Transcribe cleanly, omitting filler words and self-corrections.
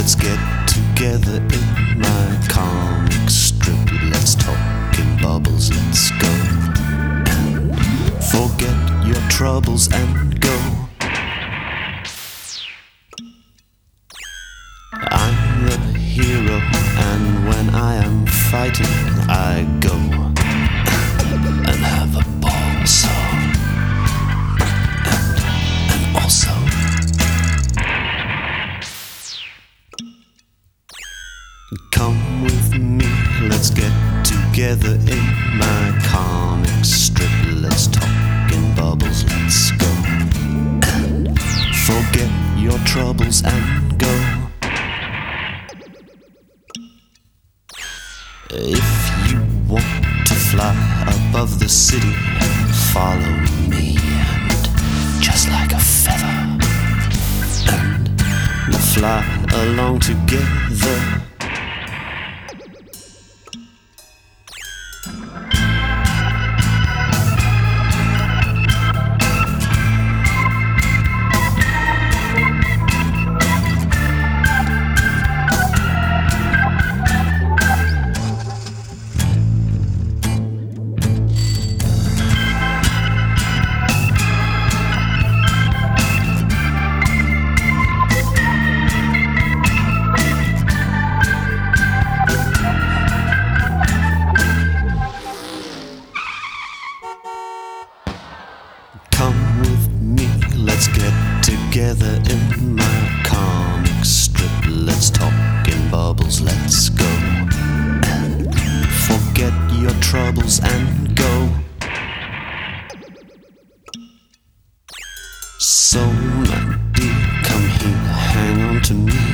let's get together in my comic strip. Let's talk in bubbles, let's go and forget your troubles and go. I'm the hero, and when I am fighting, I go and have a ball, so and also come with me, let's get together in my comic strip. Let's talk in bubbles, let's go and forget your troubles and go. If you want to fly above the city, follow me, and just like a feather, and we'll fly along together. Come with me, let's get together in my comic strip. Let's talk in bubbles, let's go and forget your troubles and go. So my dear, come here, hang on to me,